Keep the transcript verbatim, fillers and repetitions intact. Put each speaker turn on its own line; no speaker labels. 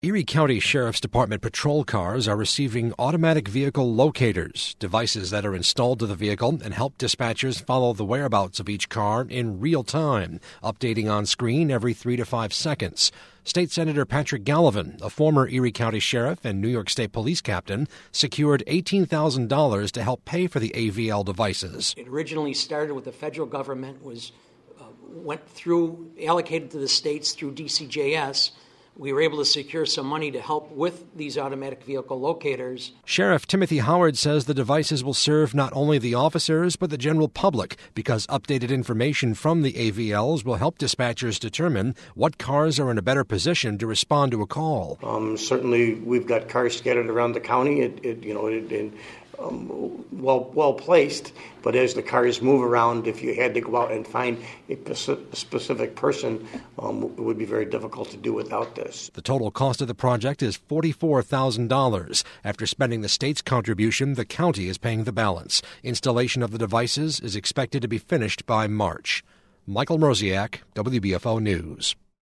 Erie County Sheriff's Department patrol cars are receiving automatic vehicle locators, devices that are installed to the vehicle and help dispatchers follow the whereabouts of each car in real time, updating on screen every three to five seconds. State Senator Patrick Gallivan, a former Erie County Sheriff and New York State Police Captain, secured eighteen thousand dollars to help pay for the A V L devices.
It originally started with the federal government, was uh, went through, allocated to the states through D C J S. We were able to secure some money to help with these automatic vehicle locators.
Sheriff Timothy Howard says the devices will serve not only the officers but the general public because updated information from the A V Ls will help dispatchers determine what cars are in a better position to respond to a call.
Um, certainly, we've got cars scattered around the county. It, it you know, it, it, um, well, well placed. But as the cars move around, if you had to go out and find a specific person, um, it would be very difficult to do without this.
The total cost of the project is forty-four thousand dollars. After spending the state's contribution, the county is paying the balance. Installation of the devices is expected to be finished by March. Michael Mrosiak, W B F O News.